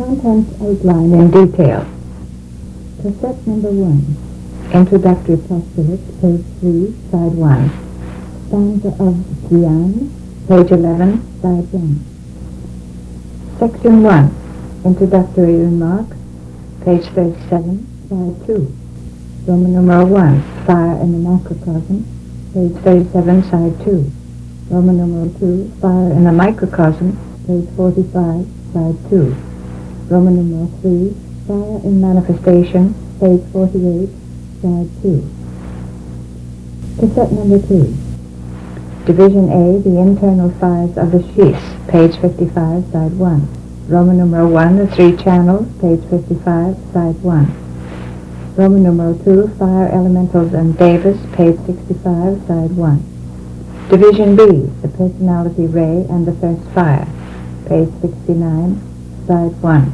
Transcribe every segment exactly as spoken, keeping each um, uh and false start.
Contents outlined in detail. Cassette number one. Introductory postulates, page three, side one. Stanza of Gyan, page eleven, side one. Section one. Introductory remarks, page thirty-seven, side two. Roman numeral one. Fire in the macrocosm, page thirty-seven, side two. Roman numeral two. Fire in the microcosm, page forty-five, side two. Roman numeral three. Fire in manifestation, page forty-eight, side two. Cassette number two. Division A, the internal fires of the sheaths, page fifty-five, side one. Roman numeral one, the three channels, page fifty-five, side one. Roman numeral two, fire elementals and Davis, page sixty-five, side one. Division B, the personality ray and the first fire, page sixty-nine, side one.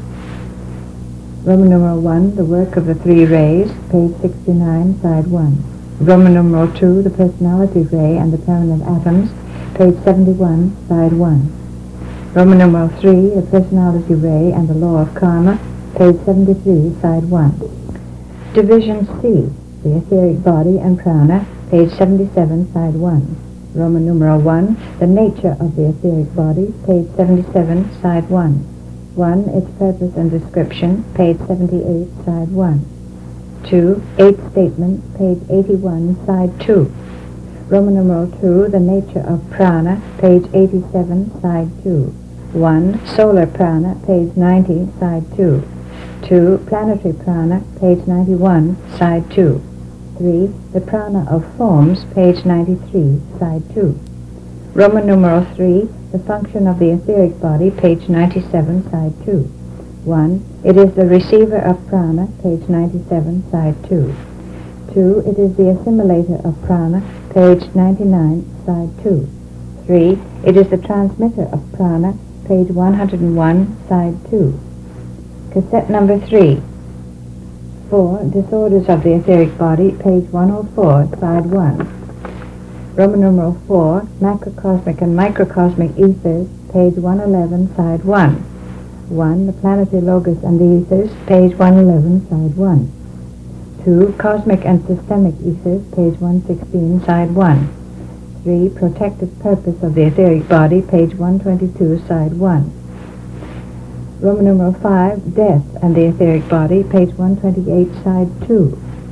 Roman numeral one, the work of the three rays, page sixty-nine, side one. Roman numeral two, the personality ray and the permanent atoms, page seventy-one, side one. Roman numeral three, the personality ray and the law of karma, page seventy-three, side one. Division C, the etheric body and prana, page seventy-seven, side one. Roman numeral one, the nature of the etheric body, page seventy-seven, side one. one. Its purpose and description, page seventy-eight, side one. two. Eighth statement, page eighty-one, side two. Roman numeral two, the nature of prana, page eighty-seven, side two. one. Solar prana, page ninety, side two. two. Planetary prana, page ninety-one, side two. three. The prana of forms, page ninety-three, side two. Roman numeral three, the function of the etheric body, page ninety-seven, side two. one. It is the receiver of prana, page ninety-seven, side two. two. It is the assimilator of prana, page ninety-nine, side two. three. It is the transmitter of prana, page one hundred one, side two. Cassette number three. four. Disorders of the etheric body, page one oh four, side one. Roman numeral four, macrocosmic and microcosmic ethers, page one eleven, side one. one. The planetary logos and the ethers, page one eleven, side one. two. Cosmic and systemic ethers, page one sixteen, side one. three. Protective purpose of the etheric body, page one twenty-two, side one. Roman numeral five, death and the etheric body, page one twenty-eight, side two.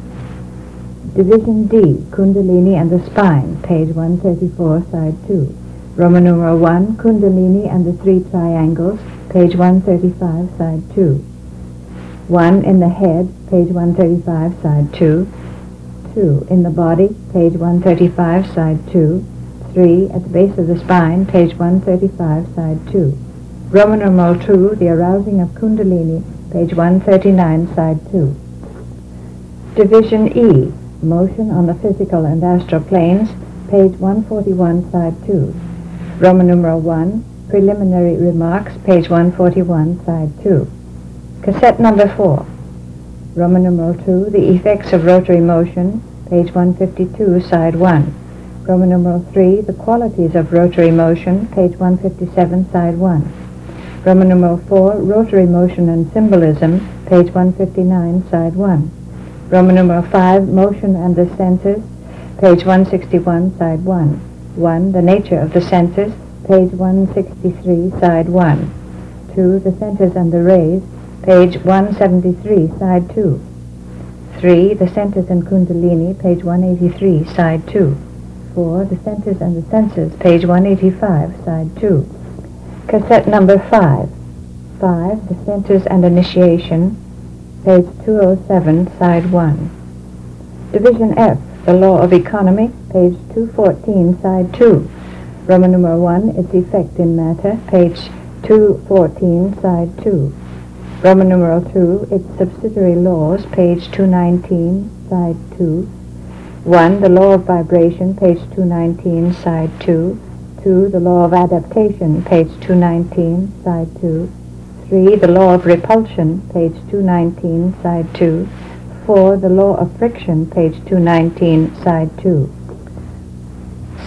Division D, Kundalini and the spine, page one thirty-four, side two. Roman numeral one, Kundalini and the three triangles, page one thirty-five, side two. one. In the head, page one thirty-five, side two. two. In the body, page one thirty-five, side two. three. At the base of the spine, page one thirty-five, side two. Roman numeral two, the arousing of Kundalini, page one thirty-nine, side two. Division E, motion on the physical and astral planes, page one forty-one, side two. Roman numeral one, preliminary remarks, page one forty-one, side two. Cassette number four. Roman numeral two, the effects of rotary motion, page one fifty-two, side one. Roman numeral three, the qualities of rotary motion, page one fifty-seven, side one. Roman numeral four, rotary motion and symbolism, page one fifty-nine, side one. Roman numeral five, motion and the senses, page one sixty-one, side one. one. The nature of the senses, page one sixty-three, side one. two. The centers and the rays, page one seventy-three, side two. three. The centers and Kundalini, page one eighty-three, side two. four. The centers and the senses, page one eighty-five, side two. Cassette number five. five. The centers and initiation, page two oh seven, side one. Division F, the law of economy, page two fourteen, side two. Roman numeral one, its effect in matter, page two fourteen, side two. Roman numeral two, its subsidiary laws, page two nineteen, side two. one. The law of vibration, page two nineteen, side two. two. The law of adaptation, page two nineteen, side two. three. The law of repulsion, page two nineteen, side two. four. The law of friction, page two nineteen, side two.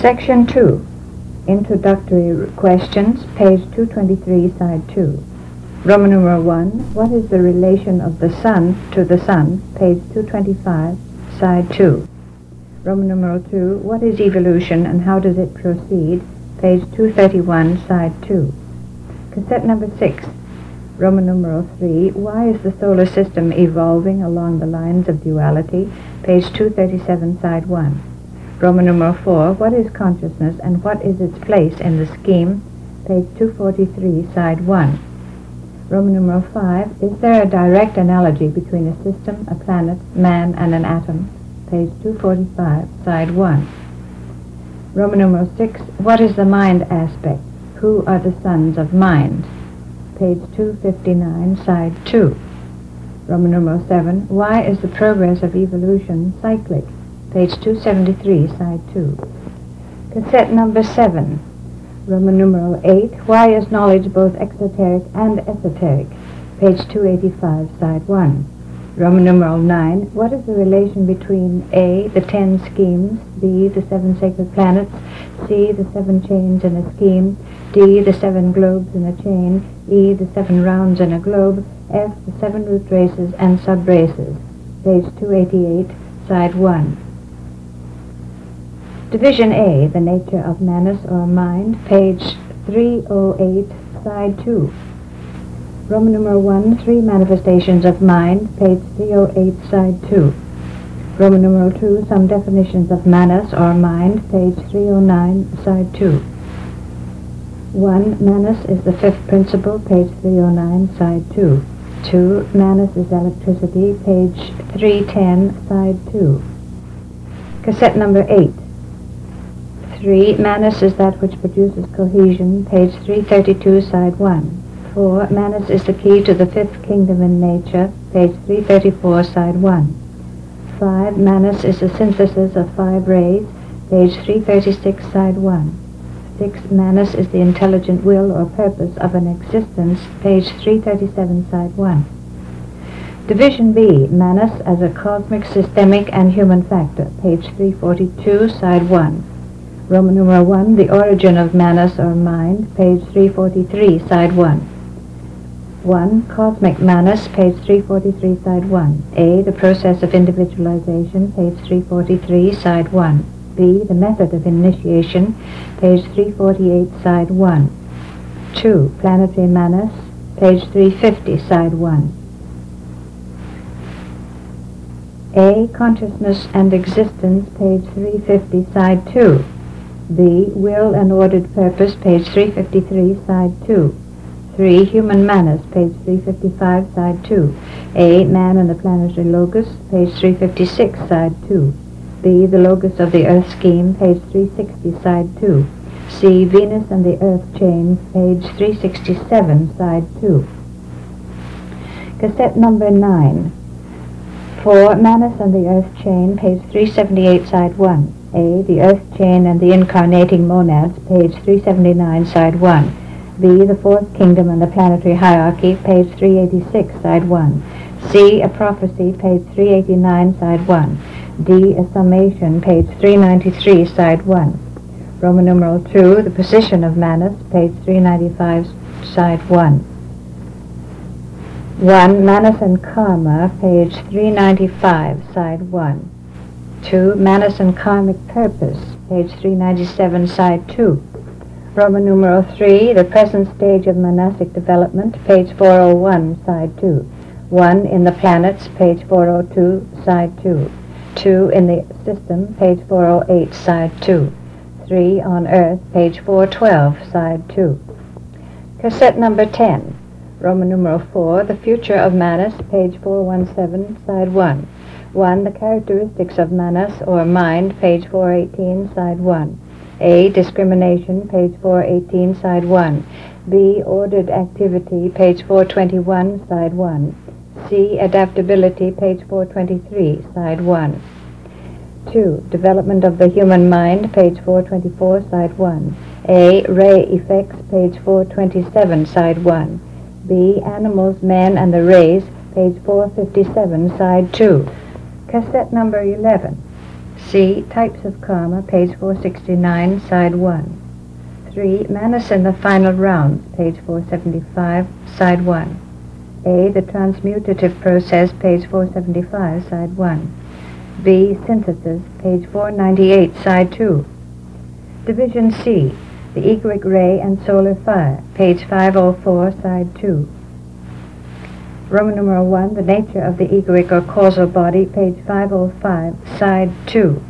Section two. Introductory questions, page two twenty-three, side two. Roman numeral one, what is the relation of the sun to the sun? Page two twenty-five, side two. Roman numeral two, what is evolution and how does it proceed? Page two thirty-one, side two. Cassette number six. Roman numeral three, why is the solar system evolving along the lines of duality? Page two thirty-seven, side one. Roman numeral four, what is consciousness and what is its place in the scheme? Page two forty-three, side one. Roman numeral five, is there a direct analogy between a system, a planet, man, and an atom? Page two forty-five, side one. Roman numeral six, what is the mind aspect? Who are the sons of mind? Page two fifty-nine, side two. Roman numeral seven, why is the progress of evolution cyclic? Page two seventy-three, side two. Cassette number seven. Roman numeral eight, why is knowledge both exoteric and esoteric? Page two eighty-five, side one. Roman numeral nine, what is the relation between A, the ten schemes, B, the seven sacred planets, C, the seven chains in a scheme, D, the seven globes in a chain, E, the seven rounds in a globe, F, the seven root races and sub-races? Page two eighty-eight, side one. Division A, the nature of manas or mind, page three oh eight, side two. Roman numeral one, three manifestations of mind, page three oh eight, side two. Roman numeral two, some definitions of manas or mind, page three oh nine, side two. one. Manas is the fifth principle, page three oh nine, side two. two. Manas is electricity, page three ten, side two. Cassette number eight. three. Manas is that which produces cohesion, page three thirty-two, side one. four. Manas is the key to the fifth kingdom in nature, page three thirty-four, side one. five. Manas is the synthesis of five rays, page three thirty-six, side one. six. Manas is the intelligent will or purpose of an existence, page three thirty-seven, side one. Division B, Manas as a cosmic, systemic, and human factor, page three forty-two, side one. Roman numeral one, the origin of manas or mind, page three forty-three, side one. one. Cosmic manas, page three forty-three, side one. A. The process of individualization, page three forty-three, side one. B. The method of initiation, page three forty-eight, side one. two. Planetary manas, page three fifty, side one. A. Consciousness and existence, page three fifty, side two. B. Will and ordered purpose, page three fifty-three, side two. three. Human manas, page three fifty-five, side two. A. Man and the planetary logos, page three fifty-six, side two. B. The logos of the earth scheme, page three sixty, side two. C. Venus and the earth chain, page three sixty-seven, side two. Cassette number nine. four. Manas and the earth chain, page three seventy-eight, side one. A. The earth chain and the incarnating monads, page three seventy-nine, side one. B. The fourth kingdom and the planetary hierarchy, page three eighty-six, side one. C. A prophecy, page three eighty-nine, side one. D. A summation, page three ninety-three, side one. Roman numeral two, the position of manas, page three ninety-five, side one. one. Manas and karma, page three ninety-five, side one. two. Manas and karmic purpose, page three ninety-seven, side two. Roman numeral three, the present stage of monastic development, page four oh one, side two. one. In the planets, page four oh two, side two. two. In the system, page four oh eight, side two. three. On Earth, page four twelve, side two. Cassette number ten. Roman numeral four, the future of manas, page four seventeen, side one. one. The characteristics of manas or mind, page four eighteen, side one. A. Discrimination, page four eighteen, side one. B. Ordered activity, page four twenty-one, side one. C. Adaptability, page four twenty-three, side one. two. Development of the human mind, page four twenty-four, side one. A. Ray effects, page four twenty-seven, side one. B. Animals, men, and the rays, page four fifty-seven, side two. Cassette number eleven. C. Types of karma, page four sixty-nine, side one. three. Manus in the Final Rounds, page four seventy-five, side one. A. The transmutative process, page four seventy-five, side one. B. Synthesis, page four ninety-eight, side two. Division C. The egoic ray and solar fire, page five oh four, side two. Roman numeral one. The nature of the egoic or causal body, page five oh five, side two.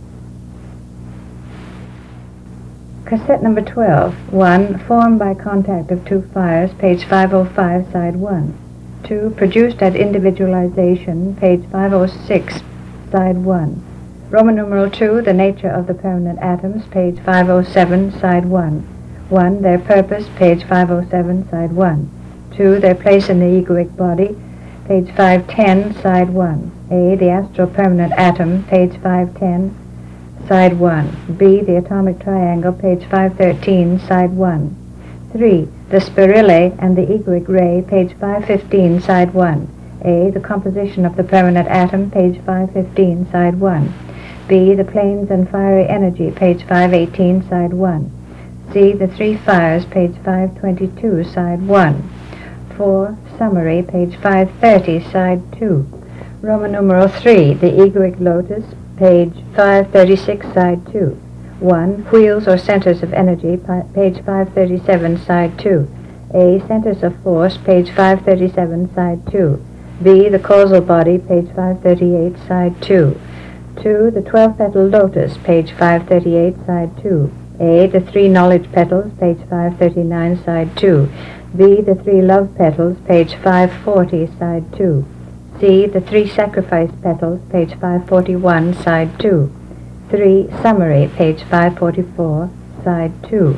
Cassette number twelve. one. Formed by contact of two fires, page five oh five, side one. two. Produced at individualization, page five oh six, side one. Roman numeral two. The nature of the permanent atoms, page five oh seven, side one. one. Their purpose, page five oh seven, side one. two. Their place in the egoic body, page five ten, side one. A. The astral permanent atom, page five ten, side one. B. The atomic triangle, page five thirteen, side one. three. The spirille and the egoic ray, page five fifteen, side one. A. The composition of the permanent atom, page five fifteen, side one. B. The planes and fiery energy, page five eighteen, side one. C. The three fires, page five twenty-two, side one. four. Summary, page five thirty, side two. Roman numeral three. The egoic lotus, page five thirty-six, side two. one. Wheels or centers of energy, page five thirty-seven, side two. A. Centers of force, page five thirty-seven, side two. B. The causal body, page five thirty-eight, side two. two. The twelve-petal lotus, page five thirty-eight, side two. A. The three knowledge petals, page five thirty-nine, side two. B. The three love petals, page five forty, side two. C. The three sacrifice petals, page five forty-one, side two. three. Summary, page five forty-four, side two.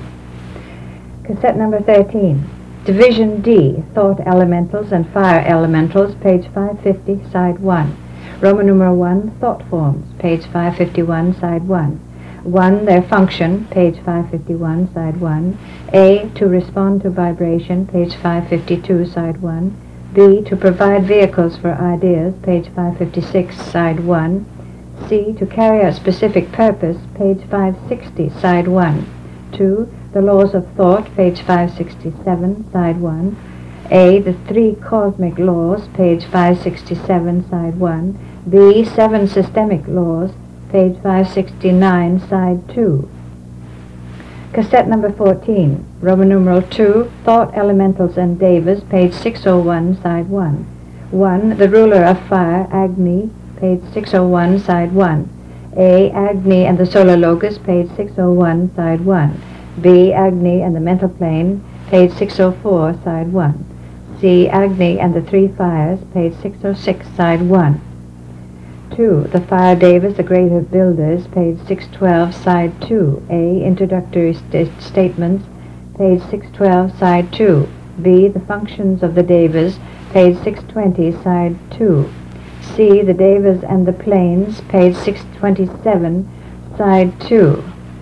Cassette number thirteen. Division D. Thought elementals and fire elementals, page five fifty, side one. Roman numeral one. Thought forms, page five fifty-one, side one. one. Their function, page five fifty-one, side one. A. To respond to vibration, page five fifty-two, side one. B. To provide vehicles for ideas, page five fifty-six, side one. C. To carry out specific purpose, page five sixty, side one. two. The laws of thought, page five sixty-seven, side one. A. The three cosmic laws, page five sixty-seven, side one. B. Seven systemic laws, page five sixty-nine, side two. Cassette number fourteen. Roman numeral two. Thought elementals and devas, page six oh one, side one. one. The ruler of fire, Agni, page six oh one, side one. A. Agni and the solar locus, page six oh one, side one. B. Agni and the mental plane, page six oh four, side one. C. Agni and the three fires, page six oh six, side one. two. The fire devas, the greater builders, page six twelve, side two. A. Introductory st- statements, page six twelve, side two. B. The functions of the devas, page six twenty, side two. C. The devas and the planes, page six twenty-seven, side two.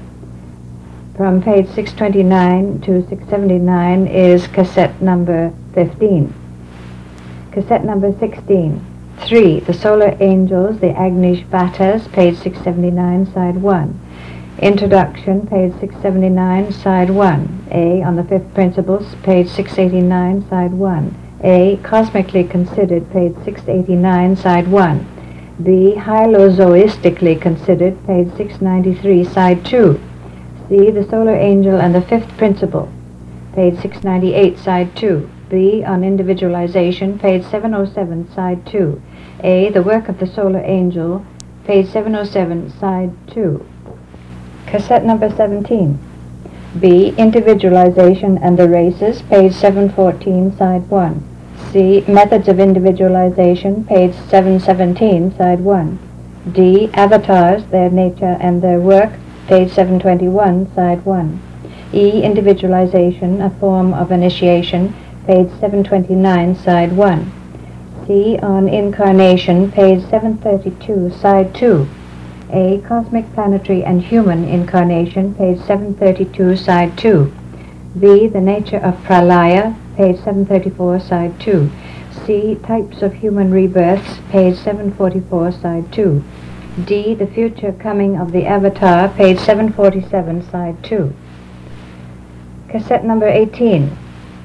From page six twenty-nine to six seventy-nine is cassette number fifteen. Cassette number sixteen. three. The solar angels, the Agnishvatas, page six seventy-nine, side one. Introduction, page six seventy-nine, side one. A. On the fifth principles, page six eighty-nine, side one. A. Cosmically considered, page six eighty-nine, side one. B. Hylozoistically considered, page six ninety-three, side two. C. The solar angel and the fifth principle, page six ninety-eight, side two. B. On individualization, page seven oh seven, side two. A. The work of the solar angel, page seven oh seven, side two. Cassette number seventeen. B. Individualization and the races, page seven fourteen, side one. C. Methods of individualization, page seven seventeen, side one. D. Avatars, their nature and their work, page seven twenty-one, side one. E. Individualization, a form of initiation, page seven twenty-nine, side one. C. On incarnation, page seven thirty-two, side two. A. Cosmic, planetary, and human incarnation, page seven thirty-two, side two. B. The nature of pralaya, page seven thirty-four, side two. C. Types of human rebirths, page seven forty-four, side two. D. The future coming of the avatar, page seven forty-seven, side two. Cassette number eighteen.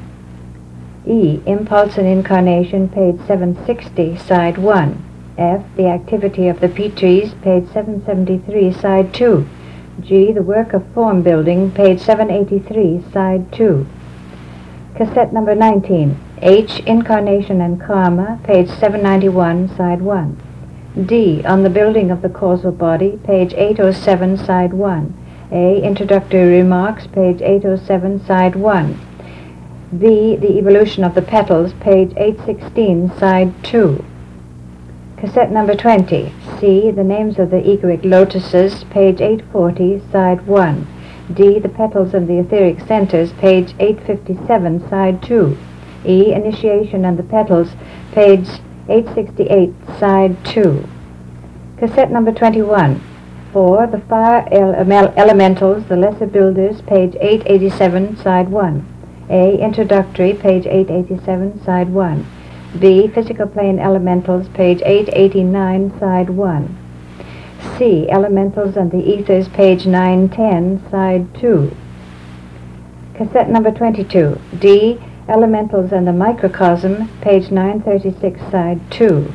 E. Impulse and Incarnation, page seven sixty, side one. F. The Activity of the Petries, page seven seventy-three, side two. G. The Work of Form Building, page seven eighty-three, side two. Cassette number nineteen. H. Incarnation and Karma, page seven ninety-one, side one. D. On the Building of the Causal Body, page eight oh seven, side one. A. Introductory Remarks, page eight oh seven, side one. B. The Evolution of the Petals, page eight sixteen, side two. Cassette number twenty. C. The Names of the Egoic Lotuses, page eight forty, side one. D. The Petals and the Etheric Centers, page eight fifty-seven, side two. E. Initiation and the Petals, page eight sixty-eight, side two. Cassette number twenty-one. four. The Fire ele- Elementals, the Lesser Builders, page eight eighty-seven, side one. A. Introductory, page eight eighty-seven, side one. B. Physical Plane Elementals, page eight eighty-nine, side one. C. Elementals and the Ethers, page nine ten, side two. Cassette number twenty-two. D. Elementals and the Microcosm, page nine thirty-six, side two.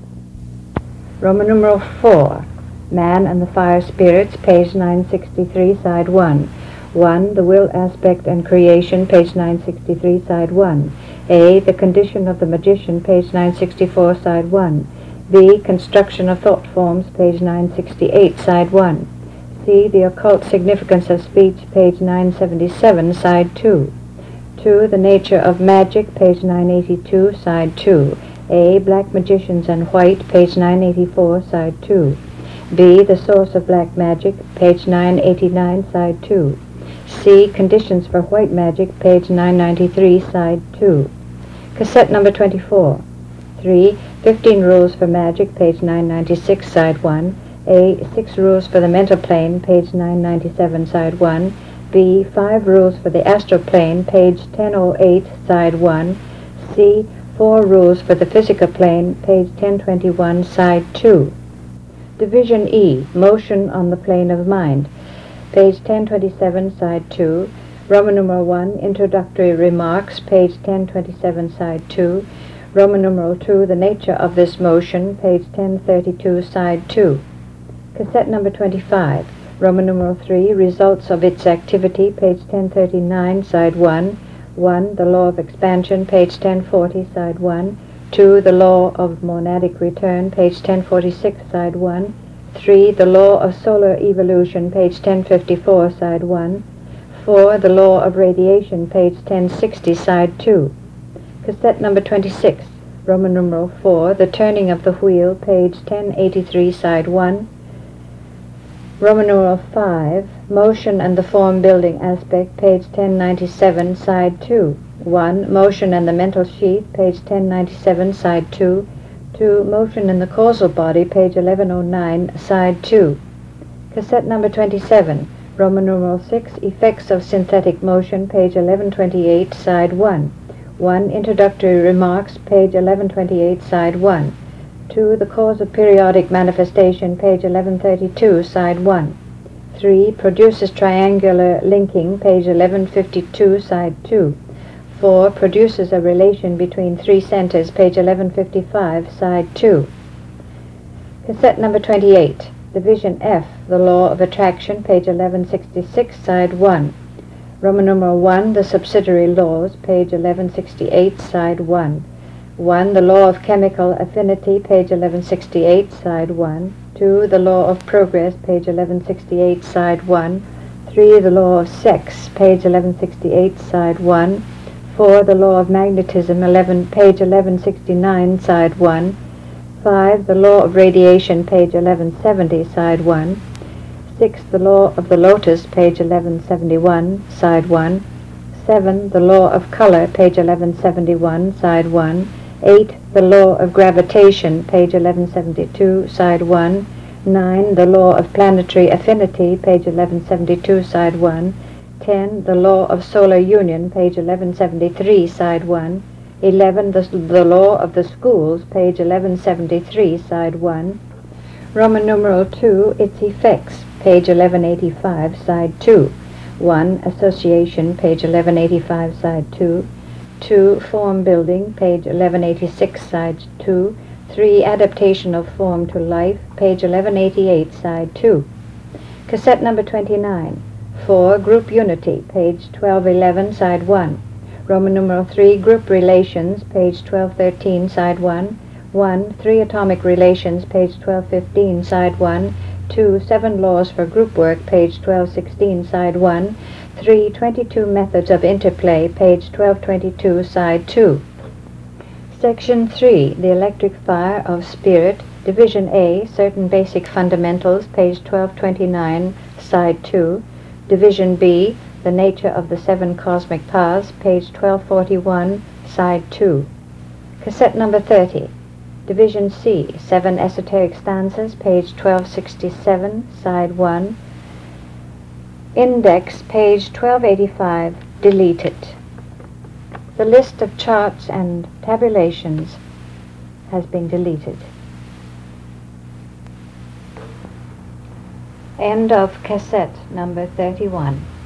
Roman numeral four. Man and the Fire Spirits, page nine sixty-three, side one. one. The Will Aspect and Creation, page nine sixty-three, side one. A. The Condition of the Magician, page nine sixty-four, side one. B. Construction of Thought Forms, page nine sixty-eight, side one. C. The Occult Significance of Speech, page nine seventy-seven, side two. two. The Nature of Magic, page nine eighty-two, side two. A. Black Magicians and White, page nine eighty-four, side two. B. The Source of Black Magic, page nine eighty-nine, side two. C. Conditions for White Magic, page nine ninety-three, side two. Cassette number twenty-four. three. fifteen Rules for Magic, page nine ninety-six, side one. A. six Rules for the Mental Plane, page nine ninety-seven, side one. B. five Rules for the Astral Plane, page ten oh eight, side one. C. four Rules for the Physical Plane, page ten twenty-one, side two. Division E. Motion on the Plane of Mind, page ten twenty-seven, side two. Roman numeral one. Introductory Remarks, page ten twenty-seven, side two. Roman numeral two. The Nature of this Motion, page ten thirty-two, side two. Cassette number twenty-five. Roman numeral three. Results of its Activity, page ten thirty-nine, side one. one. The Law of Expansion, page ten forty, side one. two. The Law of Monadic Return, page ten forty-six, side one. three. The Law of Solar Evolution, page ten fifty-four, side one. four. The Law of Radiation, page ten sixty, side two. Cassette number twenty-six. Roman numeral four. The Turning of the Wheel, page ten eighty-three, side one. Roman numeral five. Motion and the Form Building Aspect, page ten ninety-seven, side two. one. Motion and the Mental Sheath, page ten ninety-seven, side two. two. Motion in the Causal Body, page eleven oh nine, side two. Cassette number twenty-seven. Roman numeral six. Effects of Synthetic Motion, page eleven twenty-eight, side one. one. Introductory Remarks, page eleven twenty-eight, side one. two. The Cause of Periodic Manifestation, page eleven thirty-two, side one. three. Produces Triangular Linking, page eleven fifty-two, side two. four. Produces a relation between three centers, page eleven fifty-five, side two. Cassette number twenty-eight. Division F. The Law of Attraction, page eleven sixty-six, side one. Roman numeral one. The Subsidiary Laws, page eleven sixty-eight, side one. one. The Law of Chemical Affinity, page eleven sixty-eight, side one. two. The Law of Progress, page eleven sixty-eight, side one. three. The Law of Sex, page eleven sixty-eight, side one. four. The Law of Magnetism, eleven, page eleven sixty-nine, side one. five. The Law of Radiation, page eleven seventy, side one. six. The Law of the Lotus, page eleven seventy-one, side one. seven. The Law of Color, page eleven seventy-one, side one. eight. The Law of Gravitation, page eleven seventy-two, side one. nine. The Law of Planetary Affinity, page eleven seventy-two, side one. ten. The Law of Solar Union, page eleven seventy-three, side one. eleven. The, the Law of the Schools, page eleven seventy-three, side one. Roman numeral two. Its Effects, page eleven eighty-five, side two. one. Association, page eleven eighty-five, side two. two. Form building, page eleven eighty-six, side two. three. Adaptation of form to life, page eleven eighty-eight, side two. Cassette number twenty-nine. four. Group unity, page twelve eleven, side one. Roman numeral three. Group relations, page twelve thirteen, side one. one. Three atomic relations, page twelve fifteen, side one. two. Seven laws for group work, page twelve sixteen, side one. three. twenty-two methods of interplay, page twelve twenty-two, side two. Section three. The electric fire of spirit, Division A, certain basic fundamentals, page twelve twenty-nine, side two. Division B, the nature of the seven cosmic paths, page twelve forty-one, side two. Cassette number thirty. Division C, seven esoteric stanzas, page twelve sixty-seven, side one. Index, page twelve eighty-five, deleted. The list of charts and tabulations has been deleted. End of cassette number thirty-one.